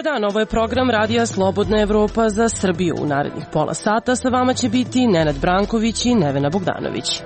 dan, ovo je program Radija Slobodna Evropa za Srbiju. U narednih pola sata sa vama će biti Nenad Branković i Nevena Bogdanović.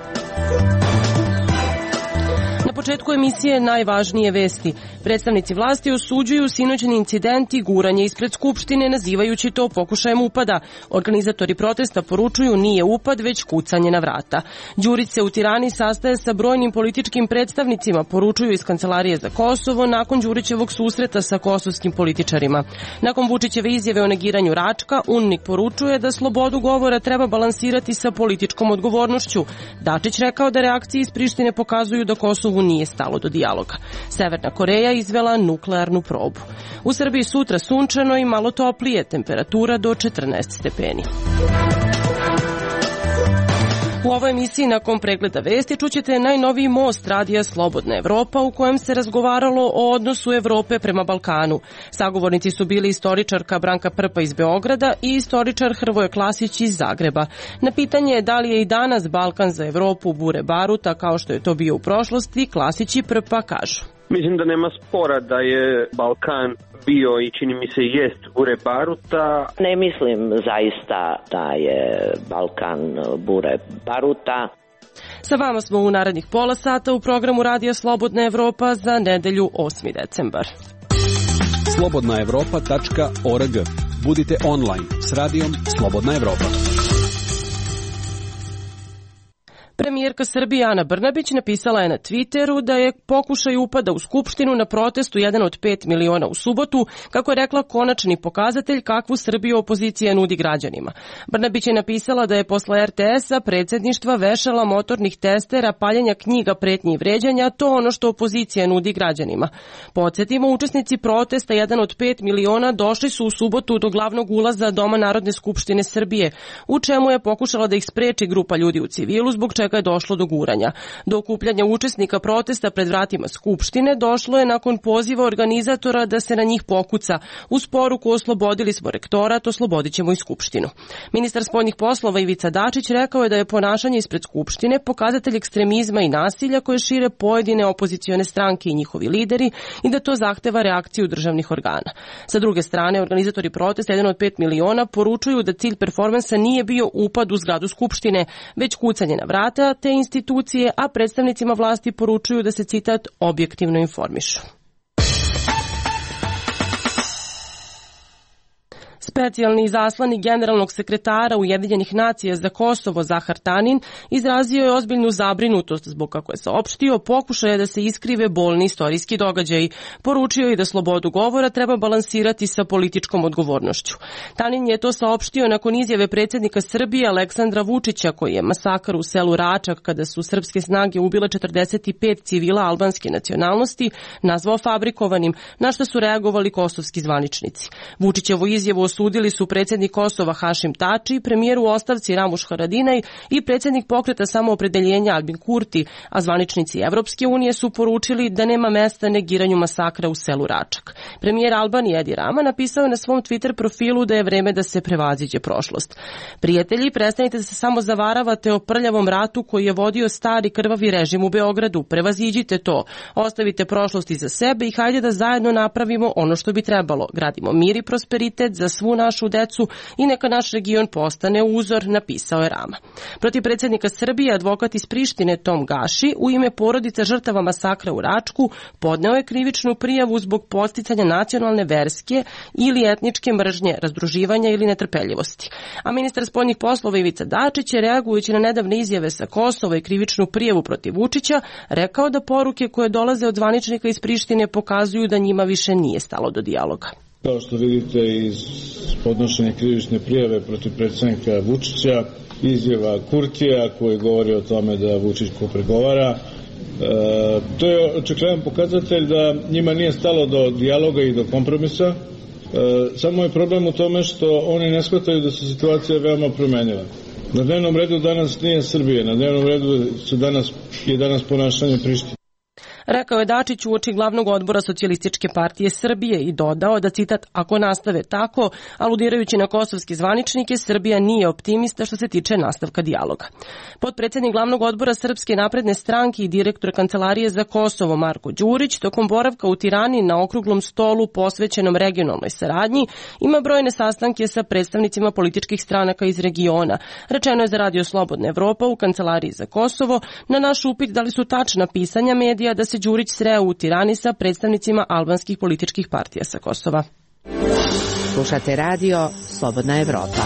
Na početku emisije najvažnije vesti. Predstavnici vlasti osuđuju sinoćni incident i guranje ispred Skupštine, nazivajući to pokušajem upada. Organizatori protesta poručuju nije upad, već kucanje na vrata. Đurić se u Tirani sastaje sa brojnim političkim predstavnicima, poručuju iz Kancelarije za Kosovo nakon Đurićevog susreta sa kosovskim političarima. Nakon Vučićeve izjave o negiranju Račka, UNMIK poručuje da slobodu govora treba balansirati sa političkom odgovornošću. Dačić rekao da reakcije iz Prištine pokazuju da Kosovu nije stalo do dijaloga. Severna Koreja izvela nuklearnu probu. U Srbiji sutra sunčano i malo toplije, temperatura do 14 stepeni. U ovoj emisiji nakon pregleda vesti čućete najnoviji most Radija Slobodna Evropa u kojem se razgovaralo o odnosu Evrope prema Balkanu. Sagovornici su bili istoričarka Branka Prpa iz Beograda i istoričar Hrvoje Klasić iz Zagreba. Na pitanje da li je i danas Balkan za Evropu bure baruta kao što je to bio u prošlosti, Klasić i Prpa kažu. Mislim da nema spora da je Balkan bio i čini mi se jest bure baruta. Ne mislim zaista da je Balkan bure baruta. Sa vama smo u narednih pola sata u programu Radija Slobodna Evropa za nedelju 8. decembar. slobodnaevropa.org. Budite online s radijom Slobodna Evropa. Premijerka Srbije Ana Brnabić napisala je na Twitteru da je pokušaj upada u Skupštinu na protestu 1 od 5 miliona u subotu, kako je rekla, konačni pokazatelj kakvu Srbiju opozicija nudi građanima. Brnabić je napisala da je posle RTS-a, predsjedništva, vešala, motornih testera, paljenja knjiga, pretnji i vređanja to ono što opozicija nudi građanima. Podsjetimo, učesnici protesta 1 od 5 miliona došli su u subotu do glavnog ulaza Doma Narodne skupštine Srbije, u čemu je pokušala da ih spreči grupa ljudi u civilu, zbog čega je došlo do guranja. Do okupljanja učesnika protesta pred vratima Skupštine došlo je nakon poziva organizatora da se na njih pokuca. Uz poruku oslobodili smo rektorat, oslobodit ćemo i Skupštinu. Ministar spoljnih poslova Ivica Dačić rekao je da je ponašanje ispred Skupštine pokazatelj ekstremizma i nasilja koje šire pojedine opozicione stranke i njihovi lideri i da to zahteva reakciju državnih organa. Sa druge strane, organizatori protesta 1 od 5 miliona poručuju da cilj performansa nije bio upad u zgradu Skupštine, već kucanje na vrata te institucije, a predstavnicima vlasti poručuju da se, citat, objektivno informišu. Specijalni izaslanik generalnog sekretara Ujedinjenih nacija za Kosovo Zahar Tanin izrazio je ozbiljnu zabrinutost zbog, kako je saopštio, pokušaja da se iskrive bolni istorijski događaji. Poručio je da slobodu govora treba balansirati sa političkom odgovornošću. Tanin je to saopštio nakon izjave predsjednika Srbije Aleksandra Vučića, koji je masakr u selu Račak, kada su srpske snage ubile 45 civila albanske nacionalnosti, nazvao fabrikovanim, na što su reagovali kosovski zvaničnici. Vučićevu izjavu osudili su predsjednik Kosova Hašim Tači, premijer u ostavci Ramuš Haradinaj i predsjednik pokreta samoopredeljenja Albin Kurti, a zvaničnici Evropske unije su poručili da nema mesta negiranju masakra u selu Račak. Premijer Albanije Edi Rama napisao je na svom Twitter profilu da je vreme da se prevaziđe prošlost. Prijatelji, prestanite da se samo zavaravate o prljavom ratu koji je vodio stari krvavi režim u Beogradu. Prevaziđite to, ostavite prošlost iza sebe i hajde da zajedno napravimo ono što bi trebalo. Gradimo mir i prosperitet za svu našu decu i neka naš region postane uzor, napisao je Rama. Protiv predsjednika Srbije advokat iz Prištine Tom Gaši u ime porodice žrtava masakra u Račku podneo je krivičnu prijavu zbog podsticanja nacionalne, verske ili etničke mržnje, razdruživanja ili netrpeljivosti. A ministar spoljnih poslova Ivica Dačić je, reagujući na nedavne izjave sa Kosova i krivičnu prijavu protiv Vučića, rekao da poruke koje dolaze od zvaničnika iz Prištine pokazuju da njima više nije stalo do dijaloga. Kao što vidite iz podnošenja krivične prijave protiv predsjednika Vučića, izjava Kurtija koji govori o tome da Vučić pregovara, to je očigledan pokazatelj da njima nije stalo do dijaloga i do kompromisa. Samo je problem u tome što oni ne shvataju da se situacija veoma promenila. Na dnevnom redu danas nije Srbija, na dnevnom redu je danas ponašanje Prištine. rekao je Dačić uoči glavnog odbora Socijalističke partije Srbije i dodao da, citat, ako nastave tako, aludirajući na kosovske zvaničnike, Srbija nije optimista što se tiče nastavka dijaloga. Potpredsednik glavnog odbora Srpske napredne stranke i direktor Kancelarije za Kosovo Marko Đurić tokom boravka u Tirani na okruglom stolu posvećenom regionalnoj saradnji ima brojne sastanke sa predstavnicima političkih stranaka iz regiona. Rečeno je za Radio Slobodna Evropa u Kancelariji za Kosovo na naš upit da li su tačna pisanja medija da se Đurić sreo u Tirani sa predstavnicima albanskih političkih partija sa Kosova. Slušate Radio Slobodna Evropa.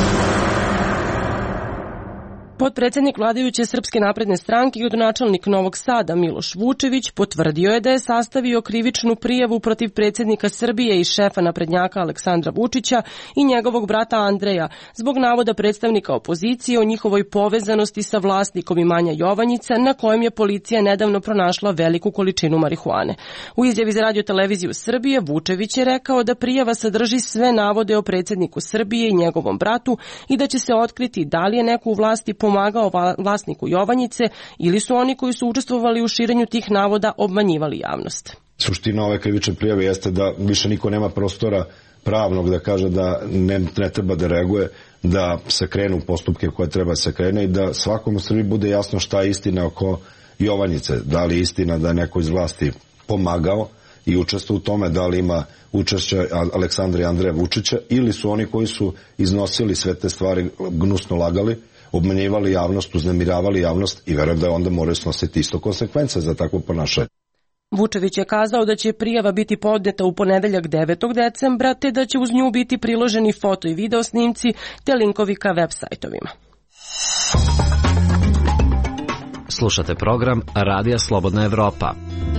Potpredsednik vladajuće Srpske napredne stranke i gradonačelnik Novog Sada Miloš Vučević potvrdio je da je sastavio krivičnu prijavu protiv predsjednika Srbije i šefa naprednjaka Aleksandra Vučića i njegovog brata Andreja zbog navoda predstavnika opozicije o njihovoj povezanosti sa vlasnikom imanja Jovanjica na kojem je policija nedavno pronašla veliku količinu marihuane. U izjavi za Radio-televiziju Srbije Vučević je rekao da prijava sadrži sve navode o predsjedniku Srbije i njegovom bratu i da će se otkriti da li je neko u vlasti pomagao vlasniku Jovanjice ili su oni koji su učestvovali u širenju tih navoda obmanjivali javnost. Suština ove krivične prijave jeste da više niko nema prostora pravnog da kaže da ne treba da reaguje, da se krenu postupke koje treba se krene i da svakom u Srbiji bude jasno šta je istina oko Jovanjice. Da li je istina da je neko iz vlasti pomagao i učestvovao u tome, da li ima učešće Aleksandra i Andreja Vučića ili su oni koji su iznosili sve te stvari, gnusno lagali, obmanjivali javnost, uznemiravali javnost i verujem da onda moraju snositi isto konsekvence za takvo ponašanje. Vučević je kazao da će prijava biti podneta u ponedeljak 9. decembra, te da će uz nju biti priloženi foto i video snimci te linkovi ka web sajtovima. Slušate program Radija Slobodna Evropa.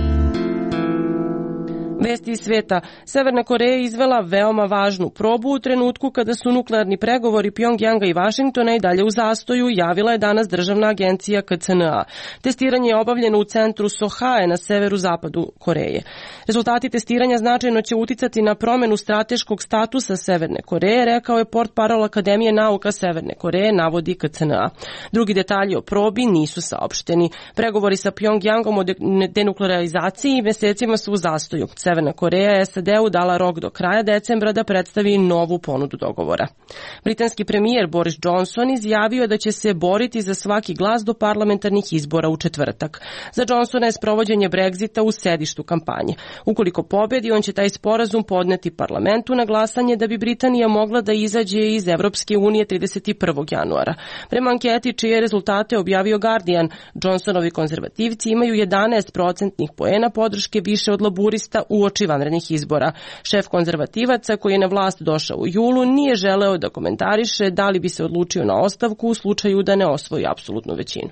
Vesti iz sveta. Severna Koreja izvela veoma važnu probu u trenutku kada su nuklearni pregovori Pjongjanga i Vašingtona i dalje u zastoju, javila je danas državna agencija KCNA. Testiranje je obavljeno u centru Sohae na severu-zapadu Koreje. Rezultati testiranja značajno će uticati na promenu strateškog statusa Severne Koreje, rekao je portparol Akademije nauka Severne Koreje, navodi KCNA. Drugi detalji o probi nisu saopšteni. Pregovori sa Pjongjangom o denuklearizaciji mesecima su u zastoju. Severna Koreja je SAD-u dala rok do kraja decembra da predstavi novu ponudu dogovora. Britanski premijer Boris Johnson izjavio da će se boriti za svaki glas do parlamentarnih izbora u četvrtak. Za Johnsona je sprovođenje Brexita u sedištu kampanje. Ukoliko pobedi, on će taj sporazum podneti parlamentu na glasanje da bi Britanija mogla da izađe iz Evropske unije 31. januara. Prema anketi čije rezultate objavio Guardian, Johnsonovi konzervativci imaju 11% poena podrške više od laburista uoči vanrednih izbora. Šef konzervativaca, koji je na vlast došao u julu, nije želeo da komentariše da li bi se odlučio na ostavku u slučaju da ne osvoji apsolutnu većinu.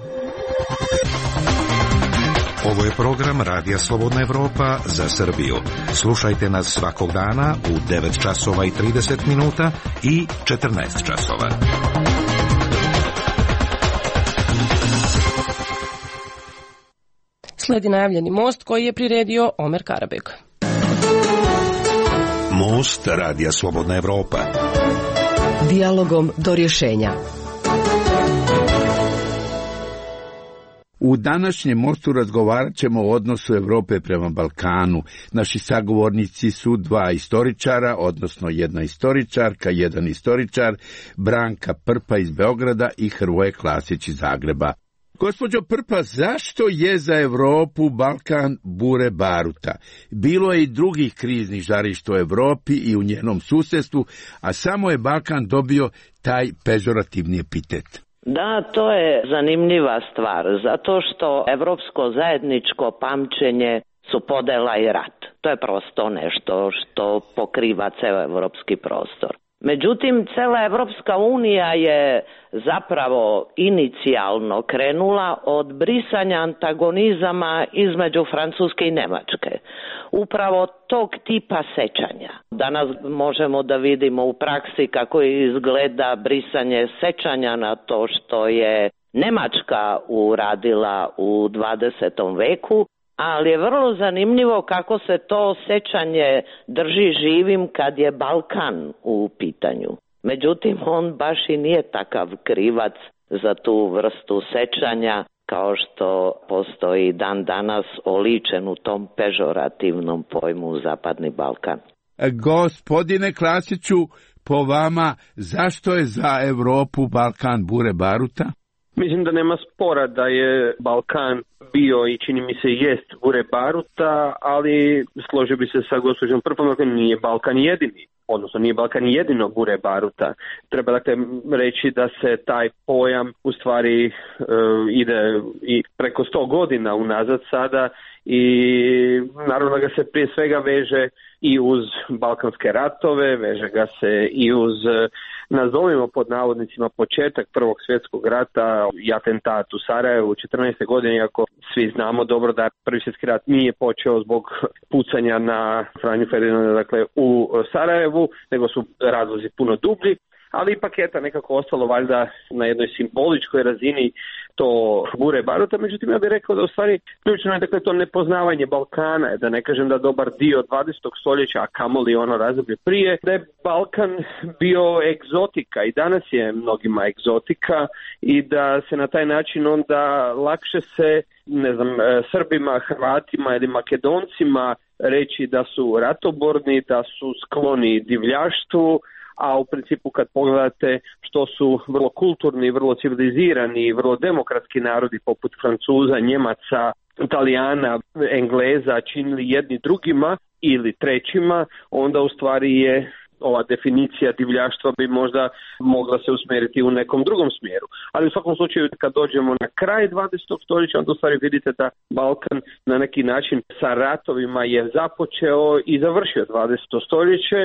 Ovo je program Radija Slobodna Evropa za Srbiju. Slušajte nas svakog dana u 9 časova i 30 minuta i 14 časova. Sledi najavljeni most koji je priredio Omer Karabek. Most Radija Slobodna Evropa. Dijalogom do rješenja. U današnjem mostu razgovarat ćemo o odnosu Evrope prema Balkanu. Naši sagovornici su dva istoričara, odnosno jedna istoričarka, jedan istoričar, Branka Prpa iz Beograda i Hrvoje Klasić iz Zagreba. Gospođo Prpa, zašto je za Evropu Balkan bure baruta? Bilo je i drugih kriznih žarišta u Evropi i u njenom susjedstvu, a samo je Balkan dobio taj pežorativni epitet. Da, to je zanimljiva stvar, zato što evropsko zajedničko pamćenje su podela i rat. To je prosto nešto što pokriva ceo evropski prostor. Međutim, cela Evropska unija je zapravo inicijalno krenula od brisanja antagonizama između Francuske i Nemačke. Upravo tog tipa sećanja. Danas možemo da vidimo u praksi kako izgleda brisanje sećanja na to što je Nemačka uradila u 20. veku, ali je vrlo zanimljivo kako se to sećanje drži živim kad je Balkan u pitanju. Međutim, on baš i nije takav krivac za tu vrstu sećanja kao što postoji dan danas oličen u tom pežorativnom pojmu Zapadni Balkan. Gospodine Klasiću, po vama, zašto je za Evropu Balkan bure baruta? Mislim da nema spora da je Balkan bio i čini mi se jest bure baruta, ali složio bi se sa gospođom Prpom, dakle nije Balkan jedini, odnosno nije Balkan jedino bure baruta. Treba dakle reći da se taj pojam u stvari ide i preko 100 godina unazad sada i naravno da ga se prije svega veže i uz Balkanske ratove, veže ga se i uz, nazovimo pod navodnicima, početak Prvog svjetskog rata i atentat u Sarajevu 14. godine, iako svi znamo dobro da Prvi svjetski rat nije počeo zbog pucanja na Franju Ferdinanda, dakle u Sarajevu, nego su razlozi puno dublji. Ali ipak je nekako ostalo valjda na jednoj simboličkoj razini to bure baruta, međutim ja bih rekao da u stvari ključno je dakle to nepoznavanje Balkana, da ne kažem da dobar dio 20. stoljeća, a kamoli ono razdoblje prije, da je Balkan bio egzotika i danas je mnogima egzotika i da se na taj način onda lakše se, ne znam, Srbima, Hrvatima ili Makedoncima reći da su ratoborni, da su skloni divljaštvu, a u principu kad pogledate što su vrlo kulturni, vrlo civilizirani, vrlo demokratski narodi poput Francuza, Njemaca, Italijana, Engleza činili jedni drugima ili trećima, onda u stvari je ova definicija divljaštva bi možda mogla se usmjeriti u nekom drugom smjeru. Ali u svakom slučaju kad dođemo na kraj 20. stoljeća, onda u stvari vidite da Balkan na neki način sa ratovima je započeo i završio 20. stoljeće,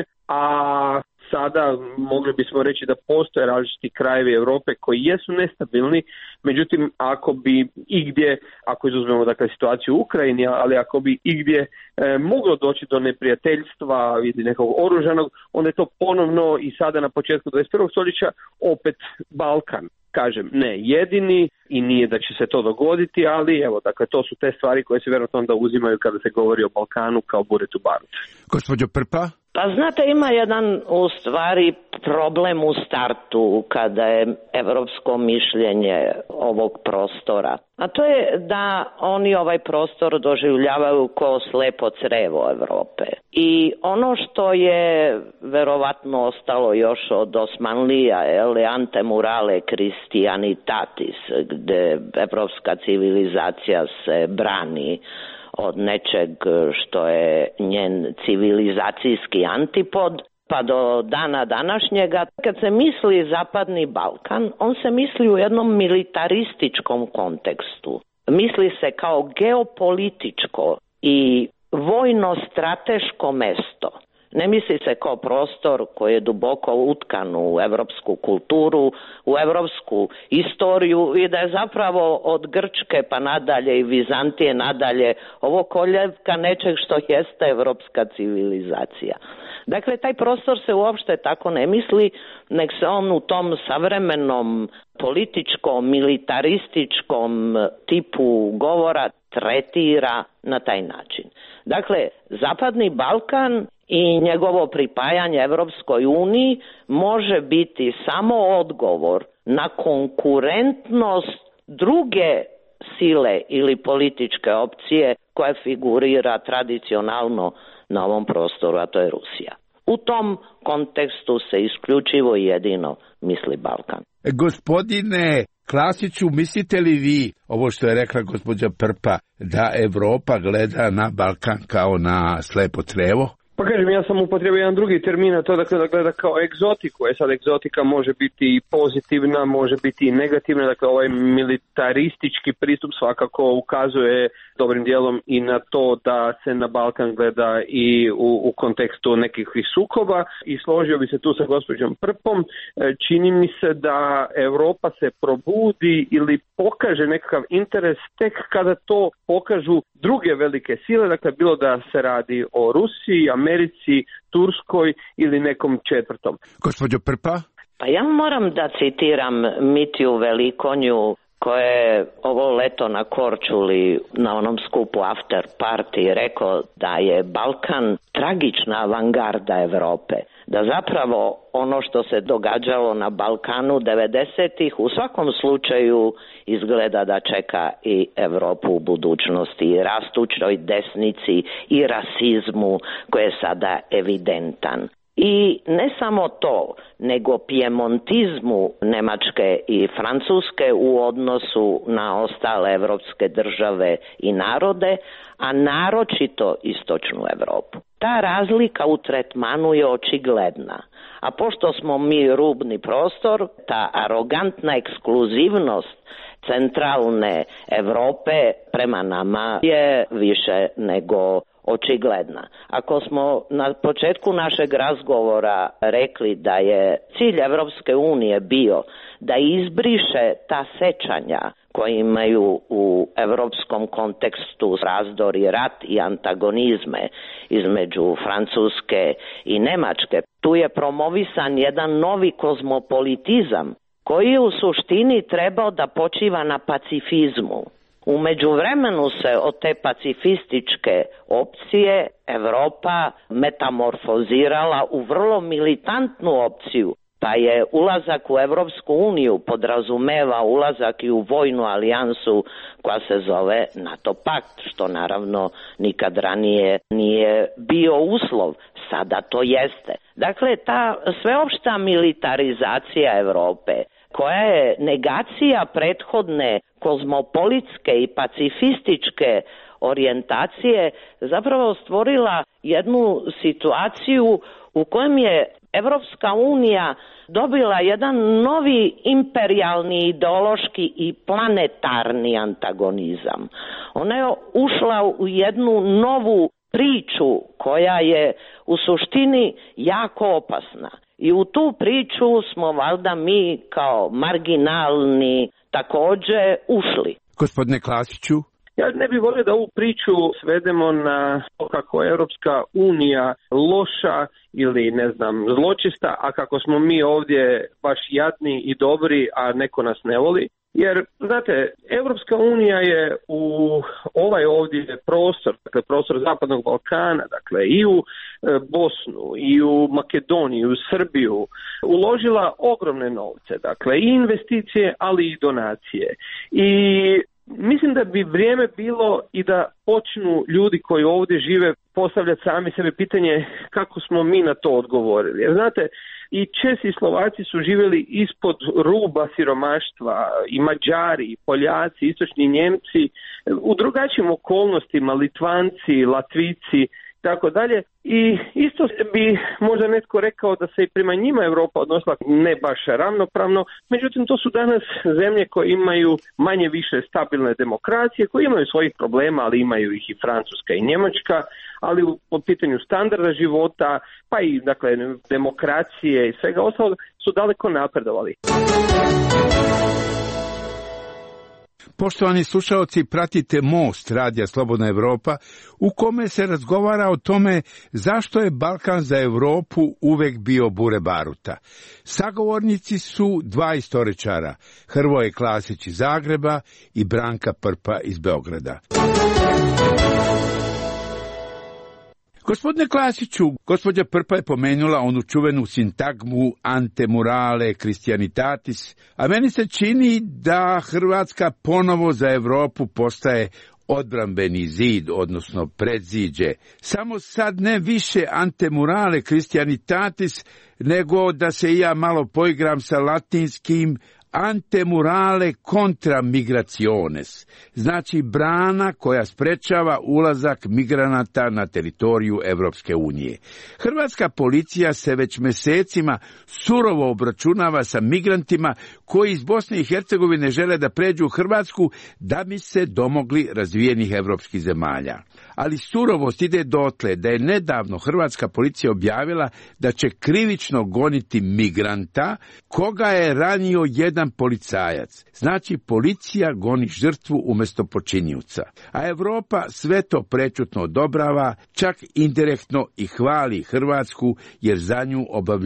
a sada mogli bismo reći da postoje različiti krajevi Europe koji jesu nestabilni, međutim ako bi igdje, ako izuzmemo dakle situaciju u Ukrajini, ali ako bi igdje moglo doći do neprijateljstva ili nekog oružanog, onda je to ponovno i sada na početku 21. stoljeća opet Balkan. Kažem, ne jedini i nije da će se to dogoditi, ali evo, dakle, to su te stvari koje se vjerojatno onda uzimaju kada se govori o Balkanu kao buretu baruta. Gospođo Prpa? Pa znate, ima jedan u stvari problem u startu kada je evropsko mišljenje ovog prostora. A to je da oni ovaj prostor doživljavaju kao slepo crevo Evrope. I ono što je verovatno ostalo još od Osmanlija, ante murale Christianitatis, gde evropska civilizacija se brani od nečeg što je njen civilizacijski antipod, pa do dana današnjega. Kad se misli Zapadni Balkan, on se misli u jednom militarističkom kontekstu. Misli se kao geopolitičko i vojno-strateško mesto. Ne misli se kao prostor koji je duboko utkan u evropsku kulturu, u evropsku istoriju i da je zapravo od Grčke pa nadalje i Vizantije nadalje ovo koljevka nečeg što jeste evropska civilizacija. Dakle, taj prostor se uopšte tako ne misli, nek se on u tom savremenom političkom, militarističkom tipu govora tretira na taj način. Dakle, Zapadni Balkan i njegovo pripajanje Evropskoj uniji može biti samo odgovor na konkurentnost druge sile ili političke opcije koja figurira tradicionalno na ovom prostoru, a to je Rusija. U tom kontekstu se isključivo i jedino misli Balkan. Gospodine Klasiću, mislite li vi, ovo što je rekla gospođa Prpa, da Evropa gleda na Balkan kao na slepo crevo? Pa kažem, ja sam upotrebio jedan drugi termin, a to dakle da gleda kao egzotiku. Sad egzotika može biti i pozitivna, može biti i negativna, dakle ovaj militaristički pristup svakako ukazuje dobrim dijelom i na to da se na Balkan gleda i u kontekstu nekih sukoba i složio bi se tu sa gospođom Prpom. Čini mi se da Europa se probudi ili pokaže nekakav interes tek kada to pokažu druge velike sile, dakle bilo da se radi o Rusiji, Americi, Turskoj ili nekom četvrtom. Gospođo Prpa? Pa ja moram da citiram Mitiju Velikonju koje je ovo leto na Korčuli na onom skupu After Party rekao da je Balkan tragična avangarda Europe, da zapravo ono što se događalo na Balkanu 90-ih u svakom slučaju izgleda da čeka i Europu u budućnosti, i rastućoj desnici i rasizmu koji je sada evidentan. I ne samo to, nego pijemontizmu Njemačke i Francuske u odnosu na ostale evropske države i narode, a naročito istočnu Europu. Ta razlika u tretmanu je očigledna, a pošto smo mi rubni prostor, ta arogantna ekskluzivnost centralne Europe prema nama je više nego očigledna. Ako smo na početku našeg razgovora rekli da je cilj Evropske unije bio da izbriše ta sećanja koje imaju u europskom kontekstu razdor i rat i antagonizme između Francuske i Njemačke, tu je promovisan jedan novi kozmopolitizam koji je u suštini trebao da počiva na pacifizmu. U međuvremenu se od te pacifističke opcije Europa metamorfozirala u vrlo militantnu opciju, pa je ulazak u Evropsku uniju podrazumeva ulazak i u vojnu alijansu koja se zove NATO pakt, što naravno nikad ranije nije bio uslov, sada to jeste. Dakle, ta sveopšta militarizacija Europe, koja je negacija prethodne kozmopolitske i pacifističke orijentacije, zapravo stvorila jednu situaciju u kojem je Evropska unija dobila jedan novi imperijalni, ideološki i planetarni antagonizam. Ona je ušla u jednu novu priču koja je u suštini jako opasna. I u tu priču smo valjda mi kao marginalni također ušli. Gospodine Klasiću? Ja ne bih volio da ovu priču svedemo na to kako je Europska unija loša ili zločista, a kako smo mi ovdje baš jadni i dobri, a neko nas ne voli. Jer, znate, Europska unija je u ovaj ovdje prostor, dakle prostor Zapadnog Balkana, dakle i u Bosnu, i u Makedoniju, i u Srbiju, uložila ogromne novce, dakle i investicije, ali i donacije. I mislim da bi vrijeme bilo i da počnu ljudi koji ovdje žive postavljati sami sebe pitanje kako smo mi na to odgovorili. Jer znate, i Česi i Slovaci su živjeli ispod ruba siromaštva, i Mađari, i Poljaci, istočni Njemci, u drugačijim okolnostima, Litvanci, Latvici, tako dalje. I isto bi možda netko rekao da se i prema njima Europa odnosila ne baš ravnopravno, međutim to su danas zemlje koje imaju manje više stabilne demokracije, koje imaju svojih problema, ali imaju ih i Francuska i Njemačka, ali po pitanju standarda života, pa i dakle demokracije i svega ostalog su daleko napredovali. Poštovani slušalci, pratite Most Radija Slobodna Evropa, u kome se razgovara o tome zašto je Balkan za Europu uvek bio bure baruta. Sagovornici su dva istoričara, Hrvoje Klasić iz Zagreba i Branka Prpa iz Beograda. Gospodine Klasiću, gospođa Prpa je pomenula onu čuvenu sintagmu ante murale Christianitatis, a meni se čini da Hrvatska ponovo za Europu postaje odbrambeni zid, odnosno predziđe. Samo sad ne više ante murale Christianitatis, nego da se ja malo poigram sa latinskim ante murale contra migrationes, znači brana koja sprečava ulazak migranata na teritoriju Evropske unije. Hrvatska policija se već mesecima surovo obračunava sa migrantima koji iz Bosne i Hercegovine žele da pređu u Hrvatsku da bi se domogli razvijenih evropskih zemalja. Ali surovost ide dotle da je nedavno hrvatska policija objavila da će krivično goniti migranta koga je ranio jedan policajac. Znači policija goni žrtvu umjesto počinioca. A Europa sve to prečutno odobrava, čak indirektno i hvali Hrvatsku jer za nju obavlja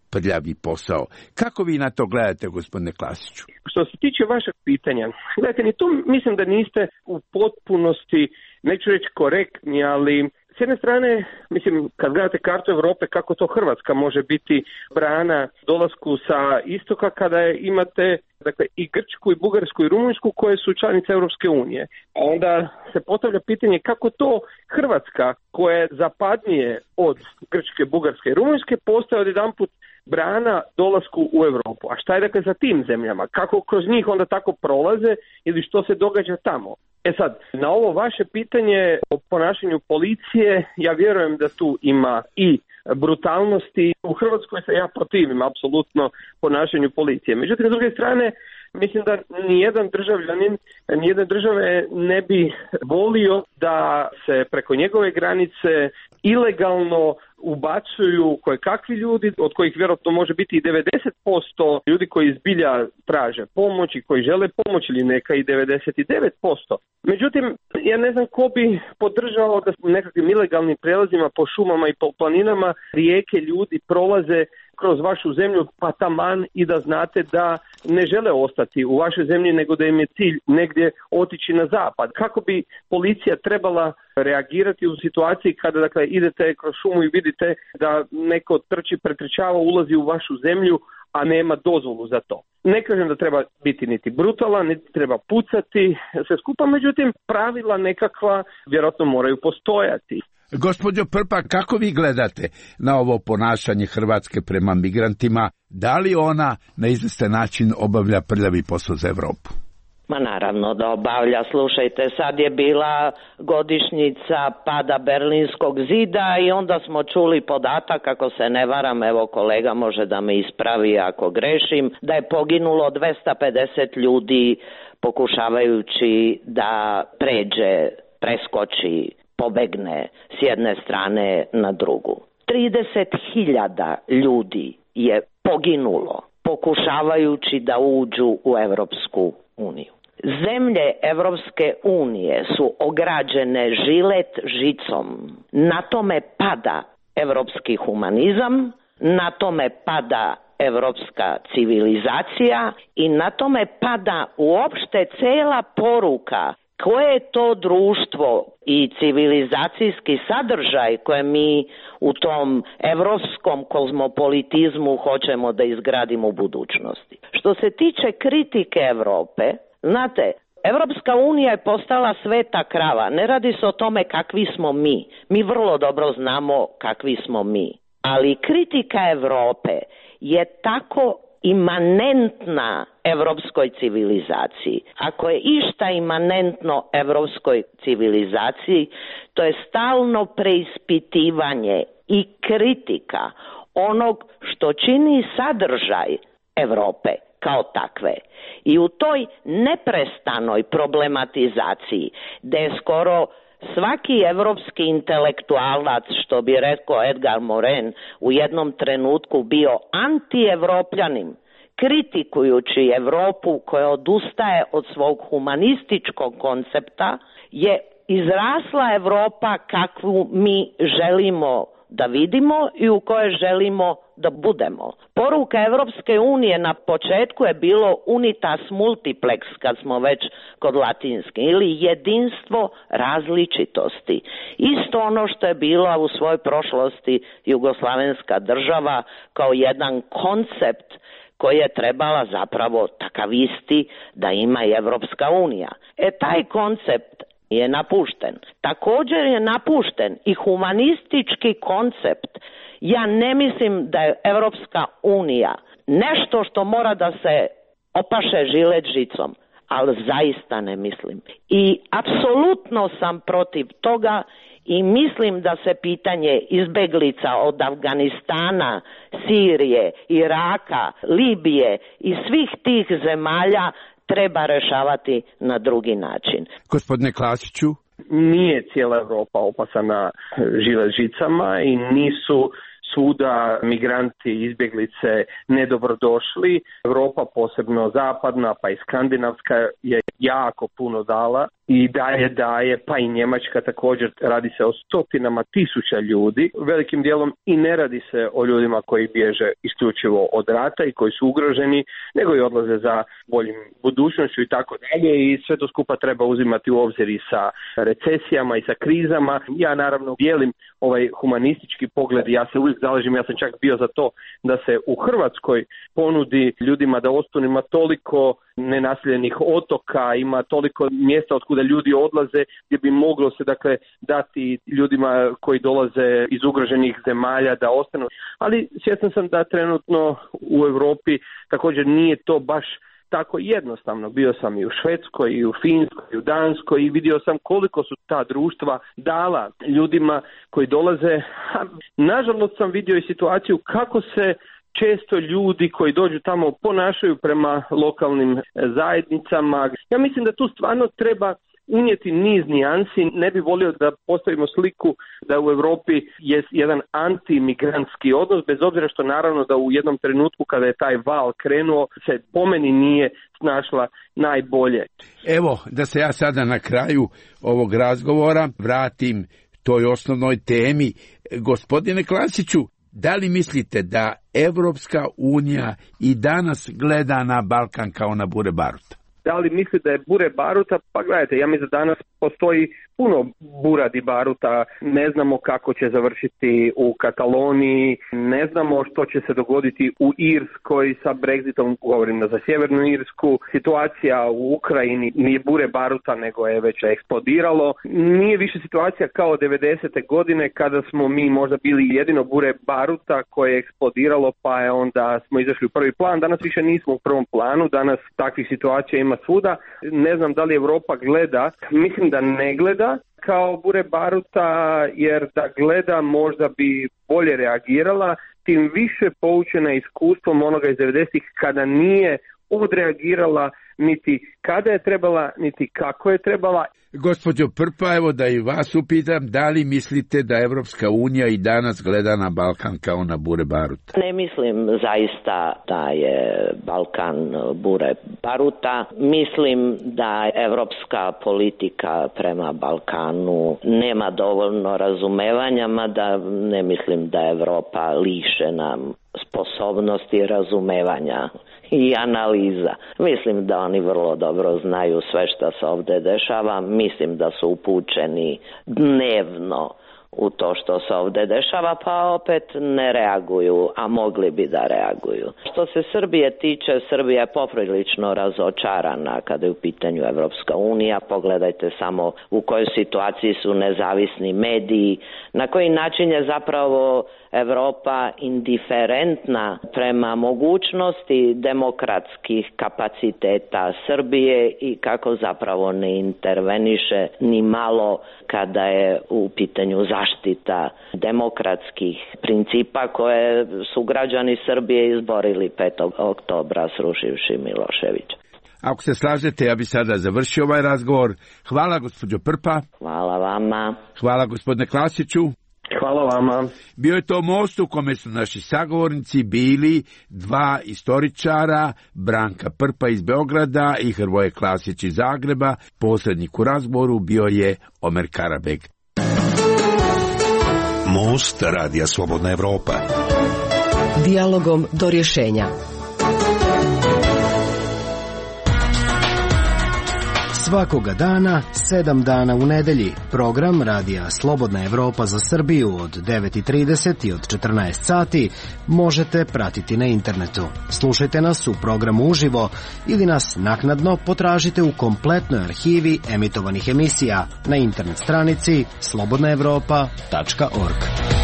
prljavi posao. Kako vi na to gledate, gospodine Klasiću? Što se tiče vašeg pitanja, gledajte, ni tu mislim da niste u potpunosti, neću reći korektni, ali s jedne strane, mislim, kad gledate kartu Europe, kako to Hrvatska može biti brana dolasku sa istoka kada imate, dakle, i Grčku, i Bugarsku, i Rumunjsku koje su članice Europske unije. A onda se postavlja pitanje kako to Hrvatska, koja je zapadnije od Grčke, Bugarske i Rumunjske, postaje odjedanput brana dolasku u Europu. A šta je dakle sa tim zemljama? Kako kroz njih onda tako prolaze ili što se događa tamo? E sad, na ovo vaše pitanje o ponašanju policije, ja vjerujem da tu ima i brutalnosti. U Hrvatskoj se ja protivim apsolutno ponašanju policije. Međutim, s druge strane, mislim da nijedan državljanin, nijedne države ne bi volio da se preko njegove granice ilegalno ubacuju kojekakvi ljudi, od kojih vjerojatno može biti i 90% ljudi koji zbilja traže pomoć i koji žele pomoć, ili neka i 99%. Međutim, ja ne znam ko bi podržao da nekakvim ilegalnim prelazima po šumama i po planinama rijeke ljudi prolaze kroz vašu zemlju, pa taman i da znate da ne žele ostati u vašoj zemlji, nego da im je cilj negdje otići na zapad. Kako bi policija trebala reagirati u situaciji kada, dakle, idete kroz šumu i vidite da neko trči, pretrčava, ulazi u vašu zemlju, a nema dozvolu za to. Ne kažem da treba biti niti brutalan, niti treba pucati sve skupa, međutim pravila nekakva vjerojatno moraju postojati. Gospođo Prpa, kako vi gledate na ovo ponašanje Hrvatske prema migrantima? Da li ona na izvestan način obavlja prljavi posao za Europu? Ma naravno da obavlja. Slušajte, sad je bila godišnjica pada Berlinskog zida i onda smo čuli podatak, ako se ne varam, evo kolega može da me ispravi ako grešim, da je poginulo 250 ljudi pokušavajući da preskoči, pobegne s jedne strane na drugu. 30.000 ljudi je poginulo pokušavajući da uđu u Europsku uniju. Zemlje Europske unije su ograđene žilet žicom. Na tome pada europski humanizam, na tome pada europska civilizacija i na tome pada uopšte cela poruka koje je to društvo i civilizacijski sadržaj koje mi u tom evropskom kozmopolitizmu hoćemo da izgradimo u budućnosti. Što se tiče kritike Europe, znate, Evropska unija je postala sveta krava. Ne radi se o tome kakvi smo mi. Mi vrlo dobro znamo kakvi smo mi. Ali kritika Europe je tako imanentna evropskoj civilizaciji. Ako je išta imanentno evropskoj civilizaciji, to je stalno preispitivanje i kritika onog što čini sadržaj Europe kao takve. I u toj neprestanoj problematizaciji, gde je skoro svaki evropski intelektualac, što bi rekao Edgar Morin, u jednom trenutku bio anti-evropljanin, kritikujući Europu koja odustaje od svog humanističkog koncepta, je izrasla Europa kakvu mi želimo da vidimo i u kojoj želimo da budemo. Poruka Evropske unije na početku je bilo unitas multiplex, kad smo već kod latinske, ili jedinstvo različitosti. Isto ono što je bila u svojoj prošlosti jugoslavenska država kao jedan koncept koji je trebala zapravo takav isti da ima i Evropska unija. Taj koncept je napušten. Također je napušten i humanistički koncept. Ja ne mislim da je Evropska unija nešto što mora da se opaše žilet žicom, ali zaista ne mislim. I apsolutno sam protiv toga i mislim da se pitanje izbeglica od Afganistana, Sirije, Iraka, Libije i svih tih zemalja treba rešavati na drugi način. Gospodine Klasiću? Nije cijela Europa opasana žilet žicama i nisu svuda migranti i izbjeglice nedobrodošli. Europa, posebno zapadna pa i skandinavska, je jako puno dala i daje, pa i Njemačka također, radi se o stotinama tisuća ljudi, velikim dijelom i ne radi se o ljudima koji bježe isključivo od rata i koji su ugroženi, nego i odlaze za boljim budućnošću i tako dalje, i sve to skupa treba uzimati u obzir i sa recesijama i sa krizama. Ja naravno dijelim ovaj humanistički pogled, ja se uvijek zalažem, ja sam čak bio za to da se u Hrvatskoj ponudi ljudima da ostanu, ima toliko nenaseljenih otoka, ima toliko mjesta od kuda ljudi odlaze gdje bi moglo se dakle dati ljudima koji dolaze iz ugroženih zemalja da ostanu. Ali svjestan sam da trenutno u Europi također nije to baš tako jednostavno. Bio sam i u Švedskoj, i u Finskoj, i u Danskoj i vidio sam koliko su ta društva dala ljudima koji dolaze. Nažalost sam vidio i situaciju kako se često ljudi koji dođu tamo ponašaju prema lokalnim zajednicama. Ja mislim da tu stvarno treba unijeti niz nijansi. Ne bi volio da postavimo sliku da u Europi je jedan antimigrantski odnos, bez obzira što naravno da u jednom trenutku kada je taj val krenuo se po meni nije snašla najbolje. Evo, da se ja sada na kraju ovog razgovora vratim toj osnovnoj temi. Gospodine Klasiću, da li mislite da Evropska unija i danas gleda na Balkan kao na bure baruta? Da li misli da je bure baruta? Pa gledajte, ja mislim da danas postoji puno buradi baruta, ne znamo kako će završiti u Kataloniji, ne znamo što će se dogoditi u Irskoj sa Brexitom, govorim za Sjevernu Irsku, situacija u Ukrajini nije bure baruta nego je već eksplodiralo, nije više situacija kao 90. godine kada smo mi možda bili jedino bure baruta koje je eksplodiralo pa je onda smo izašli u prvi plan, danas više nismo u prvom planu, danas takvih situacija ima svuda, ne znam da li Europa gleda, mislim da ne gleda kao bure baruta, jer da gleda možda bi bolje reagirala, tim više poučena iskustvom onoga iz 90-ih kada nije odreagirala niti kada je trebala, niti kako je trebala. Gospođo Prpa, evo da i vas upitam, da li mislite da Evropska unija i danas gleda na Balkan kao na bure baruta? Ne mislim zaista da je Balkan bure baruta. Mislim da evropska politika prema Balkanu nema dovoljno razumevanja, mada ne mislim da je Evropa lišena sposobnosti razumevanja i analiza. Mislim da oni vrlo dobro znaju sve što se ovdje dešava. Mislim da su upućeni dnevno u to što se ovdje dešava, pa opet ne reaguju, a mogli bi da reaguju. Što se Srbije tiče, Srbija je poprilično razočarana kada je u pitanju Evropska unija. Pogledajte samo u kojoj situaciji su nezavisni mediji, na koji način je zapravo Evropa indiferentna prema mogućnosti demokratskih kapaciteta Srbije i kako zapravo ne interveniše ni malo kada je u pitanju zaštita demokratskih principa koje su građani Srbije izborili 5. oktobra srušivši Miloševića. Ako se slažete, ja bi sada završio ovaj razgovor. Hvala gospođo Prpa. Hvala vama. Hvala gospodine Klasiću. Hvala vama. Bio je to most u kome su naši sagovornici bili dva istoričara, Branka Prpa iz Beograda i Hrvoje Klasić iz Zagreba. Posrednik u razgovoru bio je Omer Karabeg. Most Radija Slobodna Evropa. Dijalogom do rješenja. Svakoga dana, 7 dana u nedelji, program Radija Slobodna Evropa za Srbiju od 9:30 i od 14 sati možete pratiti na internetu. Slušajte nas u programu uživo ili nas naknadno potražite u kompletnoj arhivi emitovanih emisija na internet stranici slobodnaevropa.org.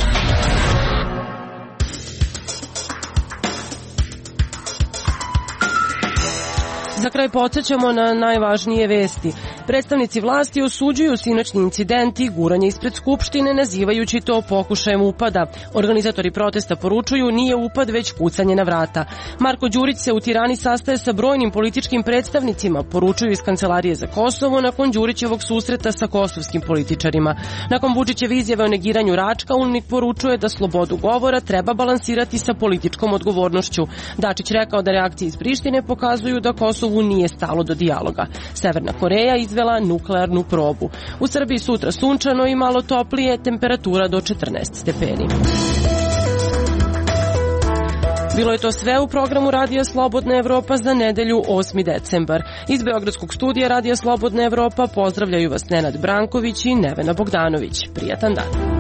Za kraj podsjećamo na najvažnije vesti. Predstavnici vlasti osuđuju sinoćni incident i guranje ispred Skupštine, nazivajući to pokušajem upada. Organizatori protesta poručuju nije upad već kucanje na vrata. Marko Đurić se u Tirani sastaje sa brojnim političkim predstavnicima, poručuju iz Kancelarije za Kosovo nakon Đurićevog susreta sa kosovskim političarima. Nakon Vučićeve izjave o negiranju Račka, UNMIK poručuje da slobodu govora treba balansirati sa političkom odgovornošću. Dačić rekao da reakcije iz Prištine pokazuju da Kosovu nije stalo do dijaloga. Severna Koreja proizvela nuklearnu probu. U Srbiji sutra sunčano i malo toplije, temperatura do 14 stepeni. Bilo je to sve u programu Radija Slobodna Evropa za nedelju 8. decembar. Iz Beogradskog studija Radija Slobodna Evropa pozdravljaju vas Nenad Branković i Nevena Bogdanović. Prijatan dan.